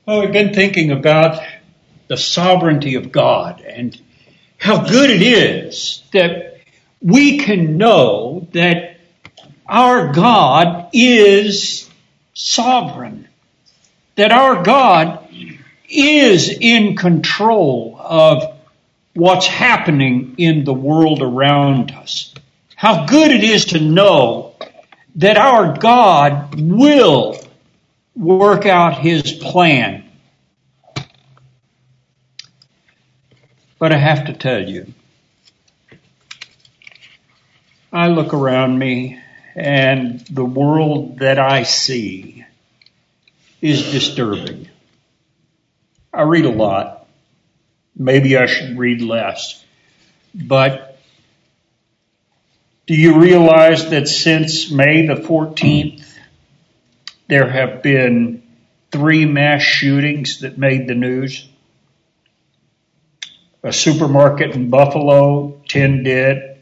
Well, we've been thinking about the sovereignty of God and how good it is that we can know that our God is sovereign, that our God is in control of what's happening in the world around us. How good it is to know that our God will work out his plan. But I have to tell you, I look around me and the world that I see is disturbing. I read a lot. Maybe I should read less. But do you realize that since May the 14th, there have been 3 mass shootings that made the news? A supermarket in Buffalo, 10 dead.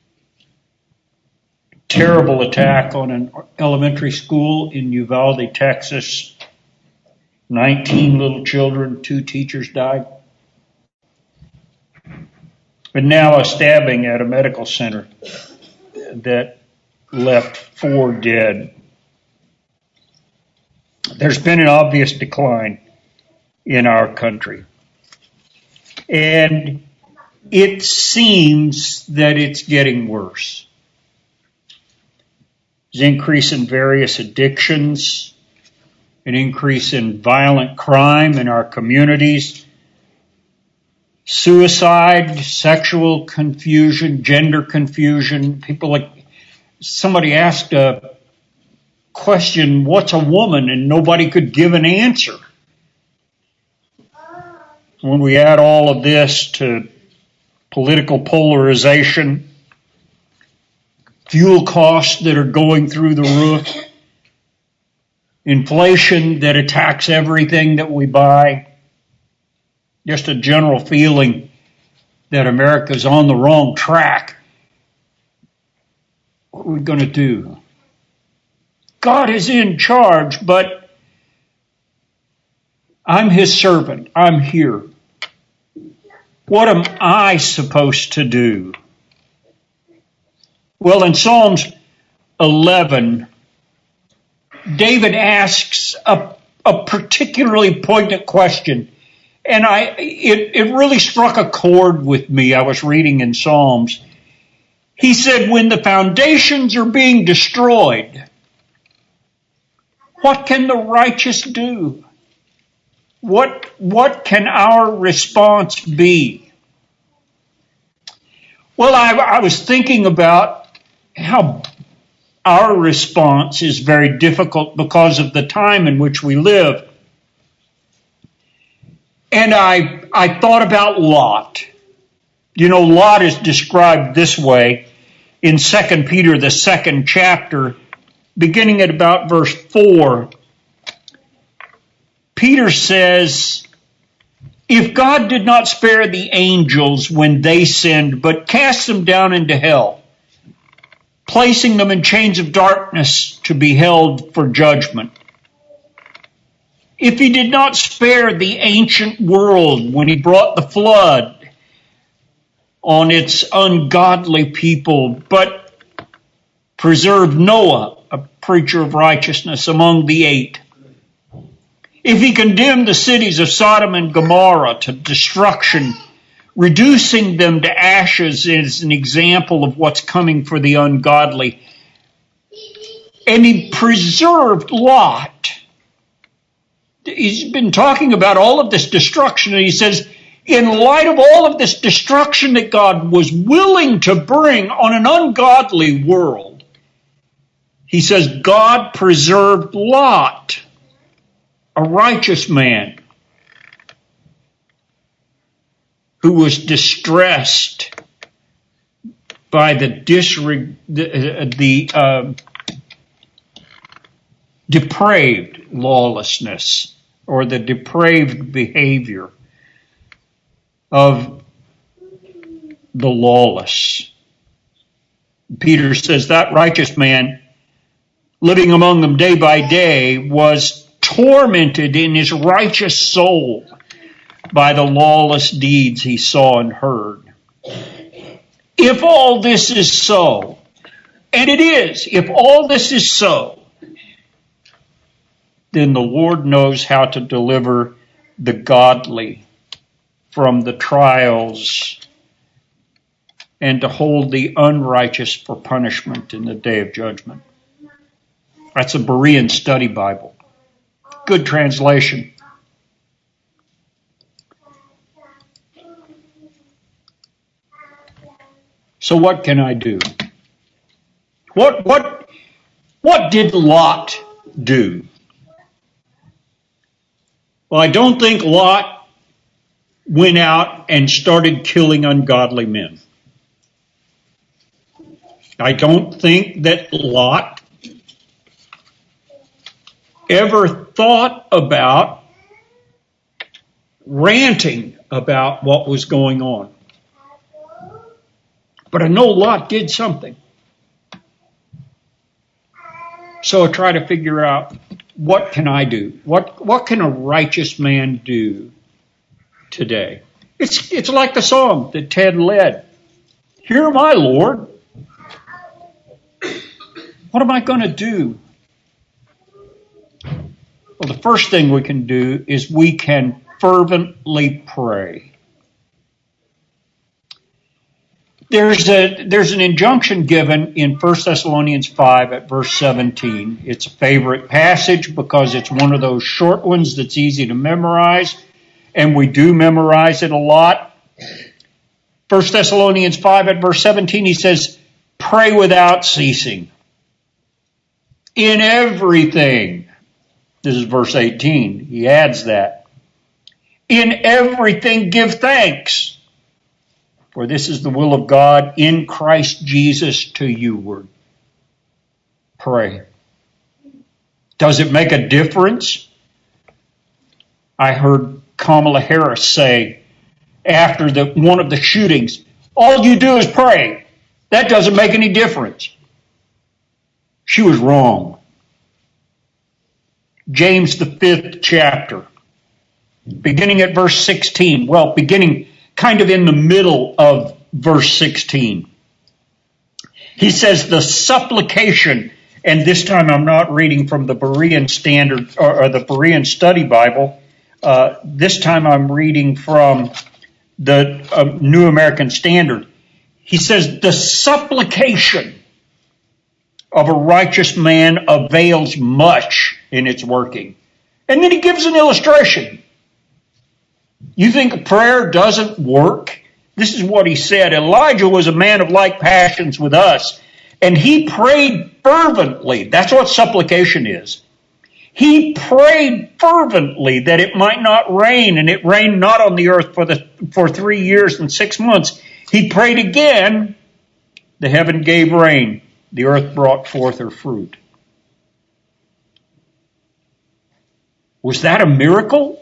Terrible attack on an elementary school in Uvalde, Texas. 19 little children, 2 teachers died. And now a stabbing at a medical center that left 4 dead. There's been an obvious decline in our country. And it seems that it's getting worse. There's an increase in various addictions, an increase in violent crime in our communities, suicide, sexual confusion, gender confusion. Somebody asked a question, what's a woman? And nobody could give an answer. When we add all of this to political polarization, fuel costs that are going through the roof, inflation that attacks everything that we buy, just a general feeling that America's on the wrong track. What are we going to do? God is in charge, but I'm his servant. I'm here. What am I supposed to do? Well, in Psalms 11, David asks a particularly poignant question. And it really struck a chord with me. I was reading in Psalms. He said, when the foundations are being destroyed, what can the righteous do? What can our response be? Well, I was thinking about how our response is very difficult because of the time in which we live. And I thought about Lot. You know, Lot is described this way in 2 Peter, the 2nd chapter, beginning at about verse 4. Peter says, if God did not spare the angels when they sinned, but cast them down into hell, placing them in chains of darkness to be held for judgment, if he did not spare the ancient world when he brought the flood on its ungodly people, but preserved Noah, a preacher of righteousness, among the 8, if he condemned the cities of Sodom and Gomorrah to destruction, reducing them to ashes as an example of what's coming for the ungodly, and he preserved Lot. He's been talking about all of this destruction, and he says, in light of all of this destruction that God was willing to bring on an ungodly world, he says, God preserved Lot, a righteous man who was distressed by the depraved lawlessness or the depraved behavior of the lawless. Peter says that righteous man living among them day by day was tormented in his righteous soul by the lawless deeds he saw and heard. If all this is so, and it is, if all this is so, then the Lord knows how to deliver the godly from the trials and to hold the unrighteous for punishment in the day of judgment. That's a Berean Study Bible. Good translation. So what can I do? What did Lot do? Well, I don't think Lot went out and started killing ungodly men. I don't think that Lot ever thought about ranting about what was going on. But I know Lot did something. So I try to figure out, what can I do? What can a righteous man do today? It's like the song that Ted led. Hear my Lord. What am I going to do? Well, the first thing we can do is we can fervently pray. There's an injunction given in 1 Thessalonians 5 at verse 17. It's a favorite passage because it's one of those short ones that's easy to memorize, and we do memorize it a lot. 1 Thessalonians 5 at verse 17, he says, pray without ceasing. In everything. This is verse 18. He adds that. In everything give thanks. For this is the will of God in Christ Jesus to youward. Pray. Does it make a difference? I heard Kamala Harris say after one of the shootings, all you do is pray. That doesn't make any difference. She was wrong. James, the 5th chapter, beginning at verse 16. Well, beginning kind of in the middle of verse 16. He says the supplication, and this time I'm not reading from the Berean Standard or the Berean Study Bible. This time I'm reading from the New American Standard. He says the supplication of a righteous man avails much in its working. And then he gives an illustration. You think prayer doesn't work? This is what he said. Elijah was a man of like passions with us, and he prayed fervently. That's what supplication is. He prayed fervently that it might not rain, and it rained not on the earth for 3 years and 6 months. He prayed again. The heaven gave rain. The earth brought forth her fruit. Was that a miracle?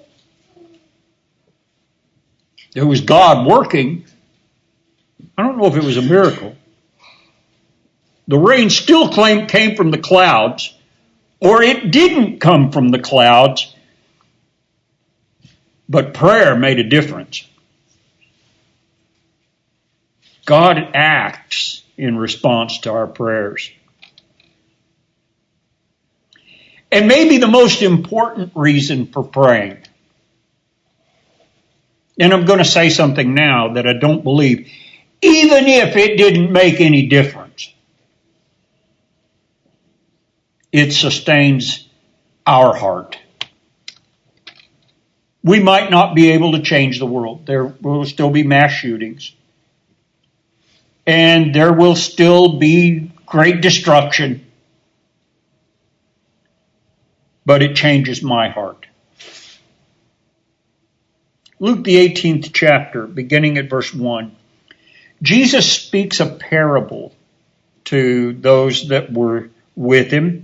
There was God working. I don't know if it was a miracle. The rain still came from the clouds, or it didn't come from the clouds, but prayer made a difference. God acts in response to our prayers. And maybe the most important reason for praying, and I'm going to say something now that I don't believe, even if it didn't make any difference, it sustains our heart. We might not be able to change the world. There will still be mass shootings. And there will still be great destruction. But it changes my heart. Luke, the 18th chapter, beginning at verse 1. Jesus speaks a parable to those that were with him.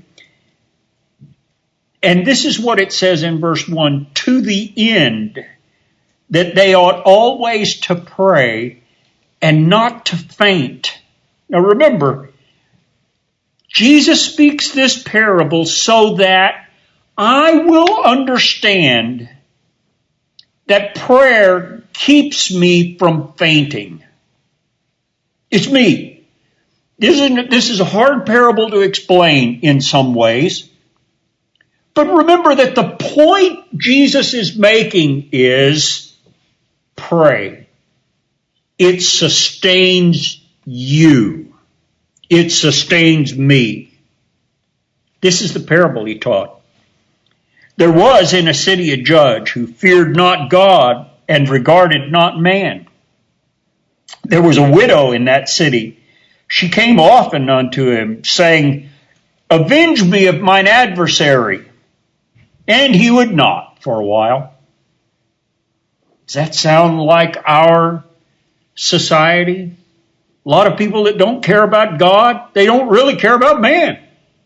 And this is what it says in verse 1, to the end that they ought always to pray and not to faint. Now remember, Jesus speaks this parable so that I will understand that prayer keeps me from fainting. It's me. This is a hard parable to explain in some ways. But remember that the point Jesus is making is pray. It sustains you. It sustains me. This is the parable he taught. There was in a city a judge who feared not God and regarded not man. There was a widow in that city. She came often unto him, saying, Avenge me of mine adversary. And he would not for a while. Does that sound like our society? A lot of people that don't care about God, they don't really care about man.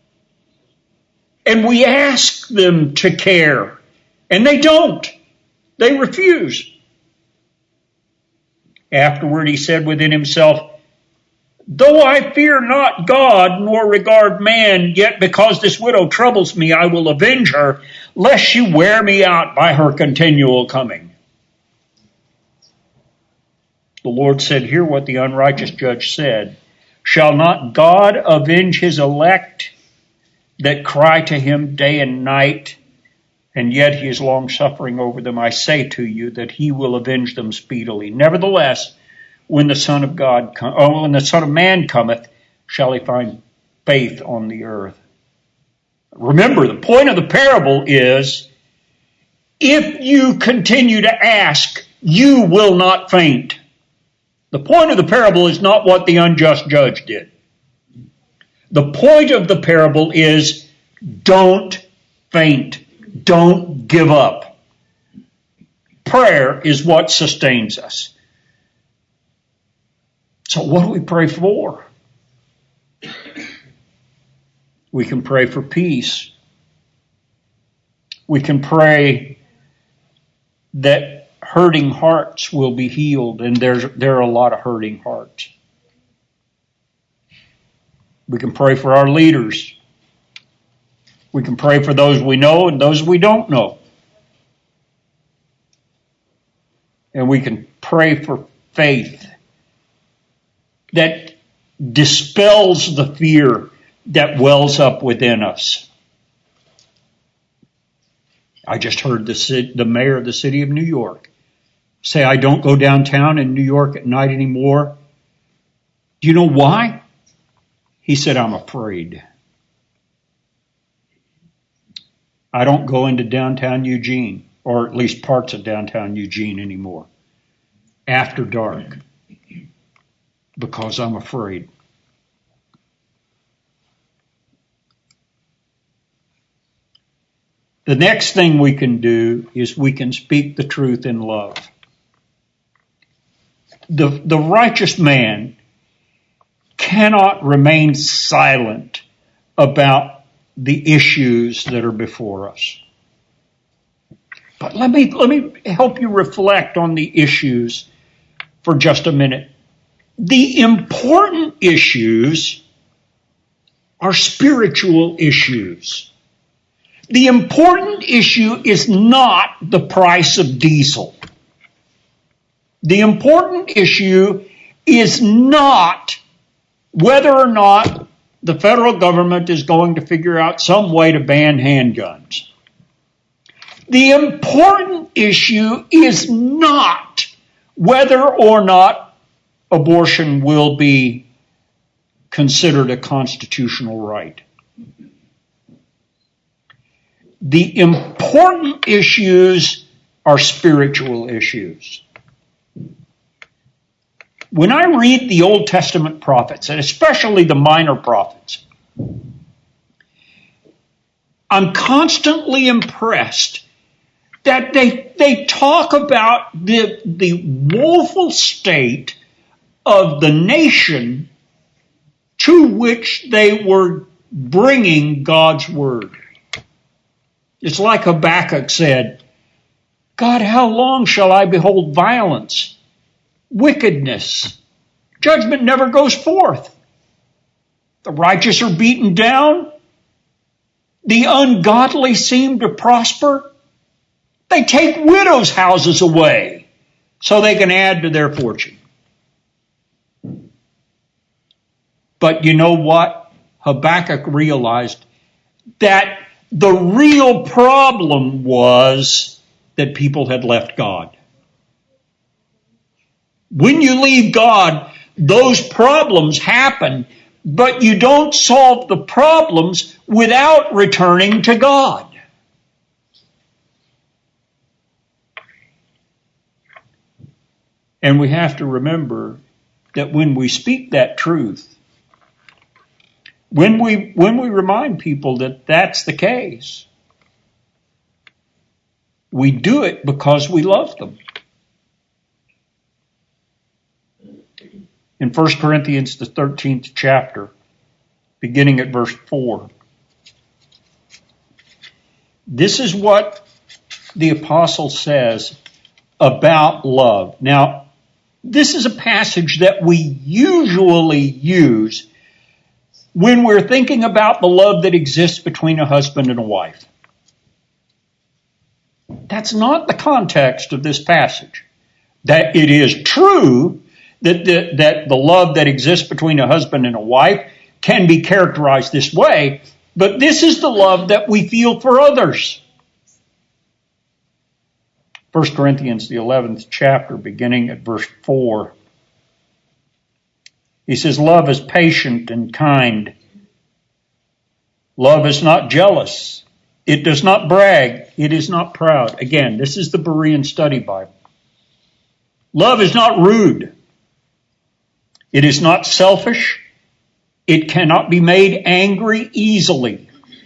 And we ask them to care, and they don't. They refuse. Afterward he said within himself, Though I fear not God, nor regard man, yet because this widow troubles me, I will avenge her, lest she wear me out by her continual coming. The Lord said, Hear what the unrighteous judge said. Shall not God avenge his elect that cry to him day and night? And yet he is long-suffering over them. I say to you that he will avenge them speedily. Nevertheless, when the Son of Man cometh, shall he find faith on the earth? Remember, the point of the parable is, if you continue to ask, you will not faint. The point of the parable is not what the unjust judge did. The point of the parable is, don't faint. Don't give up. Prayer is what sustains us. So what do we pray for? We can pray for peace. We can pray that hurting hearts will be healed, and there are a lot of hurting hearts. We can pray for our leaders. We can pray for those we know and those we don't know. And we can pray for faith that dispels the fear that wells up within us. I just heard the mayor of the city of New York say, I don't go downtown in New York at night anymore. Do you know why? He said, I'm afraid. I don't go into downtown Eugene, or at least parts of downtown Eugene anymore, after dark, because I'm afraid. The next thing we can do is we can speak the truth in love. The righteous man cannot remain silent about the issues that are before us. But let me help you reflect on the issues for just a minute. The important issues are spiritual issues. The important issue is not the price of diesel. The important issue is not whether or not the federal government is going to figure out some way to ban handguns. The important issue is not whether or not abortion will be considered a constitutional right. The important issues are spiritual issues. When I read the Old Testament prophets, and especially the minor prophets, I'm constantly impressed that they talk about the woeful state of the nation to which they were bringing God's word. It's like Habakkuk said, God, how long shall I behold violence, wickedness? Judgment never goes forth. The righteous are beaten down. the ungodly seem to prosper, they take widows' houses away so they can add to their fortune. But you know what? Habakkuk realized that the real problem was that people had left God. When you leave God, those problems happen, but you don't solve the problems without returning to God. And we have to remember that when we speak that truth, when we remind people that that's the case, we do it because we love them. In 1 Corinthians, the 13th chapter, beginning at verse 4, this is what the apostle says about love. Now, this is a passage that we usually use when we're thinking about the love that exists between a husband and a wife. That's not the context of this passage. That it is true that the love that exists between a husband and a wife can be characterized this way, but this is the love that we feel for others. 1 Corinthians, the 11th chapter, beginning at verse 4. He says, love is patient and kind. Love is not jealous. It does not brag. It is not proud. Again, this is the Berean Study Bible. Love is not rude. It is not selfish. It cannot be made angry easily.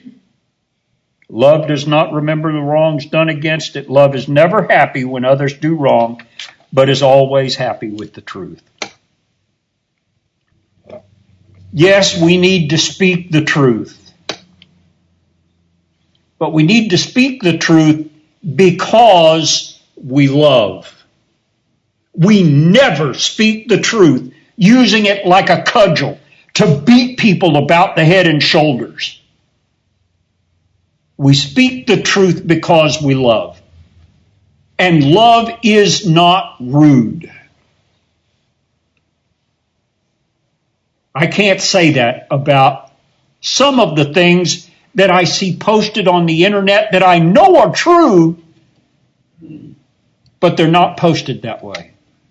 Love does not remember the wrongs done against it. Love is never happy when others do wrong, but is always happy with the truth. Yes, we need to speak the truth. But we need to speak the truth because we love. We never speak the truth using it like a cudgel to beat people about the head and shoulders. We speak the truth because we love. And love is not rude. I can't say that about some of the things that I see posted on the internet that I know are true, but they're not posted that way.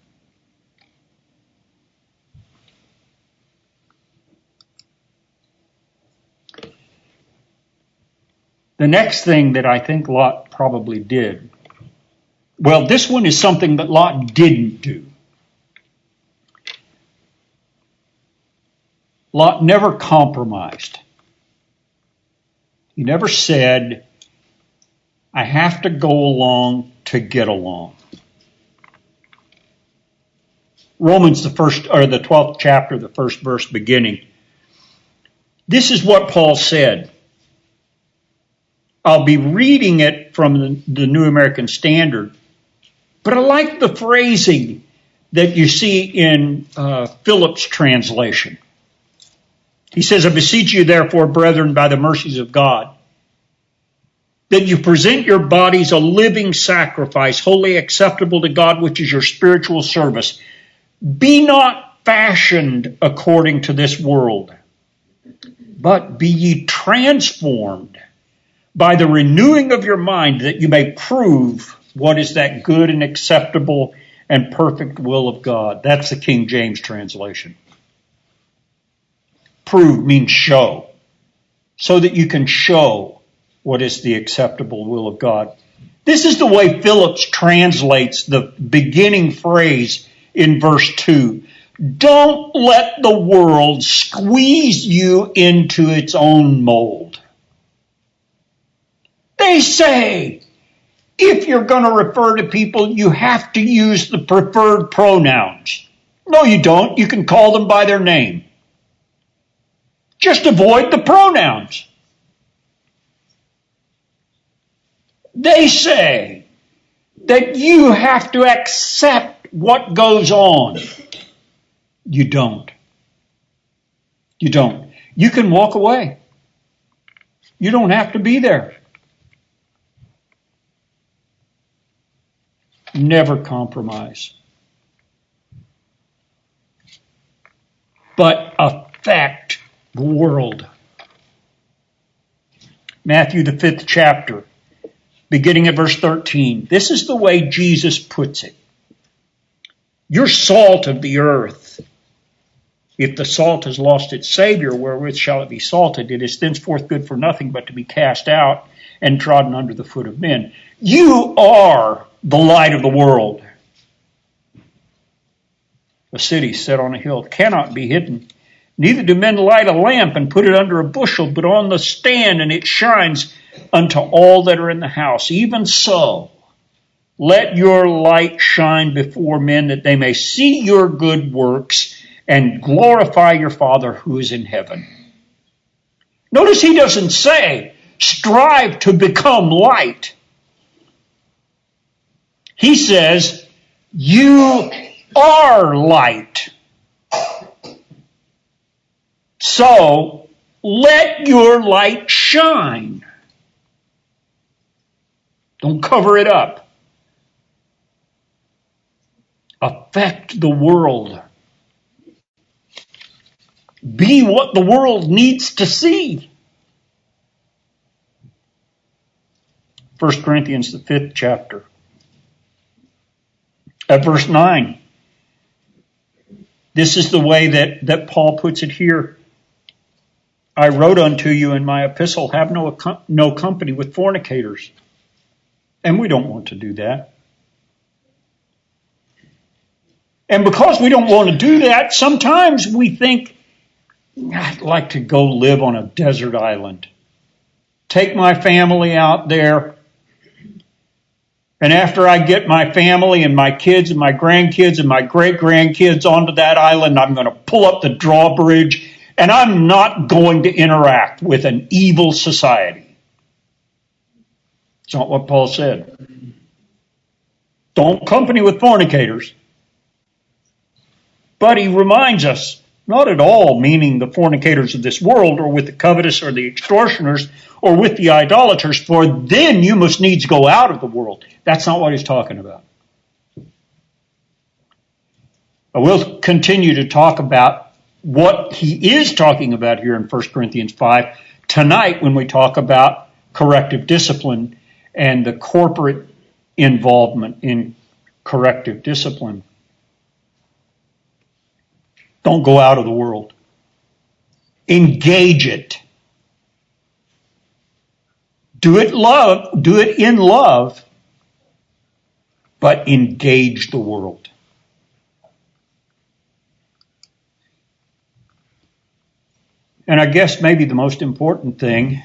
The next thing that I think Lot probably did, well, this one is something that Lot didn't do. Lot never compromised. He never said, I have to go along to get along. Romans, the 12th chapter, the first verse beginning. This is what Paul said. I'll be reading it from the New American Standard, but I like the phrasing that you see in Phillips' translation. He says, I beseech you, therefore, brethren, by the mercies of God, that you present your bodies a living sacrifice, wholly acceptable to God, which is your spiritual service. Be not fashioned according to this world, but be ye transformed by the renewing of your mind, that you may prove what is that good and acceptable and perfect will of God. That's the King James translation. Prove means show, so that you can show what is the acceptable will of God. This is the way Phillips translates the beginning phrase in verse 2. Don't let the world squeeze you into its own mold. They say, if you're going to refer to people, you have to use the preferred pronouns. No, you don't. You can call them by their name. Just avoid the pronouns. They say that you have to accept what goes on. You don't. You don't. You can walk away. You don't have to be there. Never compromise. But affect the world. Matthew, the 5th chapter, beginning at verse 13. This is the way Jesus puts it. You're salt of the earth. If the salt has lost its Savior, wherewith shall it be salted? It is thenceforth good for nothing but to be cast out and trodden under the foot of men. You are the light of the world. A city set on a hill cannot be hidden. Neither do men light a lamp and put it under a bushel, but on the stand, and it shines unto all that are in the house. Even so, let your light shine before men, that they may see your good works and glorify your Father who is in heaven. Notice he doesn't say, strive to become light. He says, you are light. So, let your light shine. Don't cover it up. Affect the world. Be what the world needs to see. 1 Corinthians, the 5th chapter. At verse 9. This is the way that Paul puts it here. I wrote unto you in my epistle, have no company with fornicators. And we don't want to do that. And because we don't want to do that, sometimes we think, I'd like to go live on a desert island. Take my family out there. And after I get my family and my kids and my grandkids and my great-grandkids onto that island, I'm going to pull up the drawbridge and I'm not going to interact with an evil society. It's not what Paul said. Don't company with fornicators. But he reminds us, not at all meaning the fornicators of this world, or with the covetous or the extortioners, or with the idolaters, for then you must needs go out of the world. That's not what he's talking about. But we'll continue to talk about what he is talking about here in 1 Corinthians 5 tonight when we talk about corrective discipline and the corporate involvement in corrective discipline. Don't go out of the world. Engage it. Do it in love, but engage the world. And I guess maybe the most important thing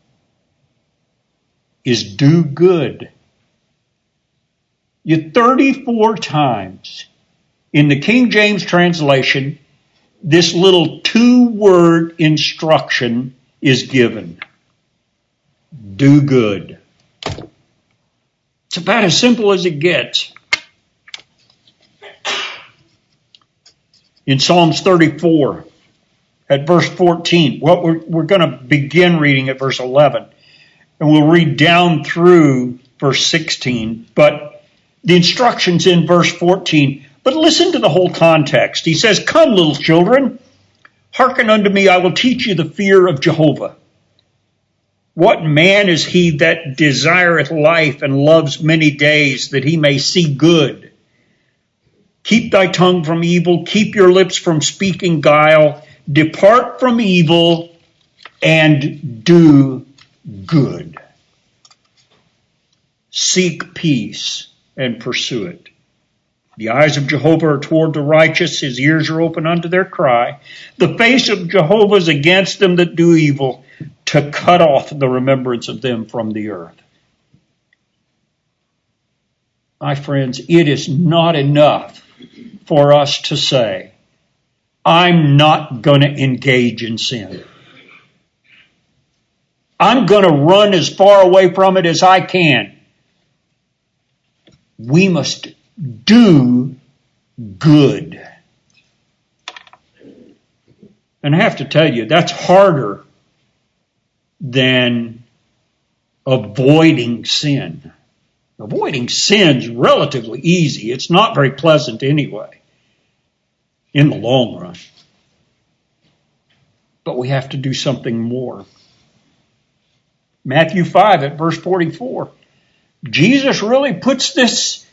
is do good. 34 times in the King James translation, this little 2-word instruction is given. Do good. It's about as simple as it gets. In Psalms 34, at verse 14, well, we're going to begin reading at verse 11, and we'll read down through verse 16, but the instruction's in verse 14. But listen to the whole context. He says, come, little children, hearken unto me, I will teach you the fear of Jehovah. What man is he that desireth life and loves many days, that he may see good? Keep thy tongue from evil, keep your lips from speaking guile, depart from evil and do good. Seek peace and pursue it. The eyes of Jehovah are toward the righteous, his ears are open unto their cry. The face of Jehovah is against them that do evil, to cut off the remembrance of them from the earth. My friends, it is not enough for us to say, I'm not going to engage in sin. I'm going to run as far away from it as I can. We must do good. And I have to tell you, that's harder than avoiding sin. Avoiding sin's relatively easy. It's not very pleasant anyway, in the long run. But we have to do something more. Matthew 5 at verse 44. Jesus really puts this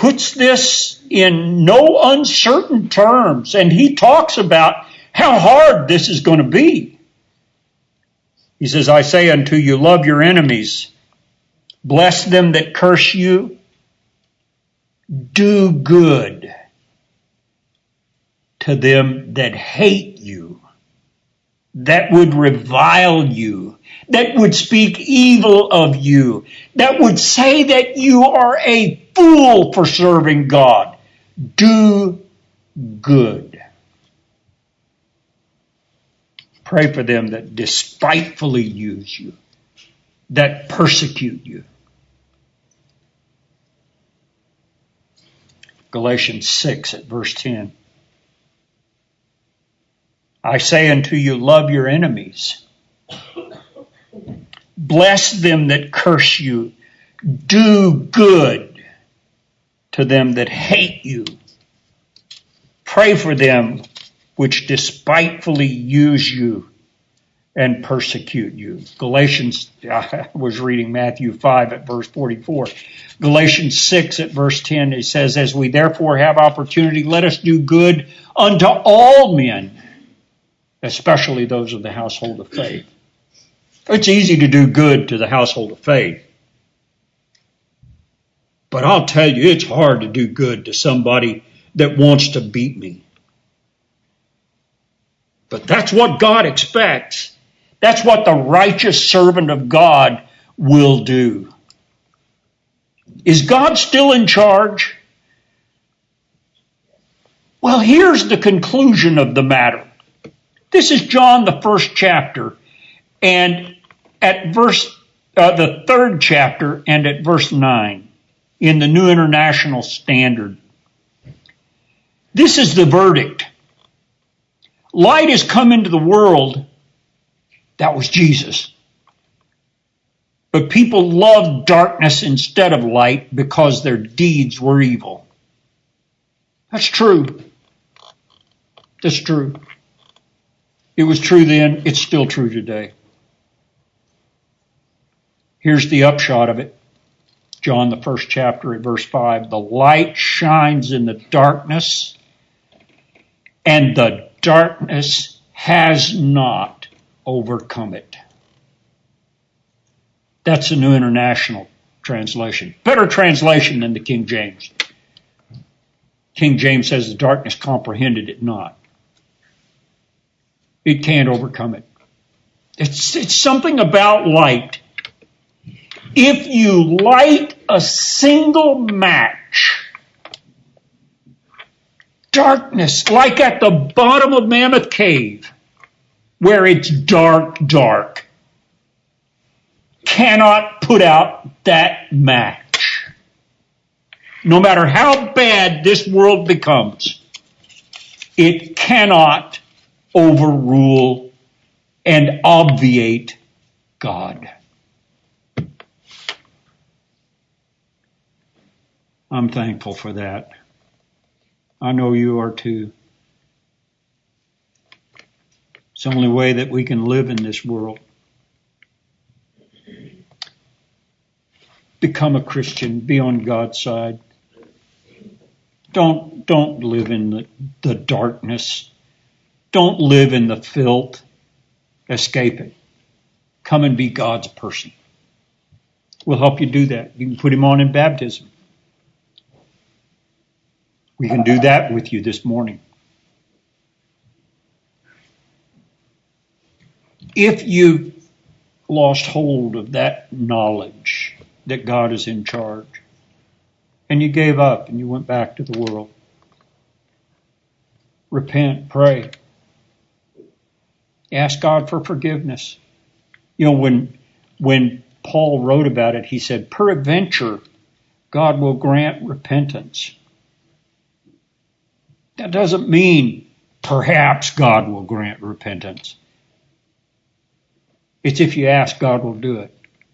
in no uncertain terms, and he talks about how hard this is going to be. He says, I say unto you, love your enemies, bless them that curse you, do good to them that hate you, that would revile you, that would speak evil of you, that would say that you are a fool for serving God. Do good. Pray for them that despitefully use you, that persecute you. Galatians 6 at verse 10. I say unto you, love your enemies. Bless them that curse you. Do good to them that hate you. Pray for them which despitefully use you and persecute you. Galatians, I was reading Matthew 5 at verse 44. Galatians 6 at verse 10, it says, as we therefore have opportunity, let us do good unto all men, especially those of the household of faith. It's easy to do good to the household of faith. But I'll tell you, it's hard to do good to somebody that wants to beat me. But that's what God expects. That's what the righteous servant of God will do. Is God still in charge? Well, here's the conclusion of the matter. This is John, the first chapter, and at the third chapter, and at verse 9 in the New International Standard. This is the verdict. Light has come into the world. That was Jesus. But people loved darkness instead of light because their deeds were evil. That's true. That's true. It was true then. It's still true today. Here's the upshot of it. John, the first chapter at verse 5. The light shines in the darkness, and the darkness has not overcome it. That's the New International Translation. Better translation than the King James. King James says the darkness comprehended it not. It can't overcome it. It's something about light. If you light a single match, darkness, like at the bottom of Mammoth Cave, where it's dark, cannot put out that match. No matter how bad this world becomes, it cannot overrule and obviate God. I'm thankful for that. I know you are too. It's the only way that we can live in this world. Become a Christian. Be on God's side. Don't live in the darkness. Don't live in the filth. Escape it. Come and be God's person. We'll help you do that. You can put him on in baptism. We can do that with you this morning. If you've lost hold of that knowledge that God is in charge, and you gave up and you went back to the world, repent, pray. Ask God for forgiveness. You know, when Paul wrote about it, he said, peradventure, God will grant repentance. That doesn't mean perhaps God will grant repentance. It's if you ask, God will do it.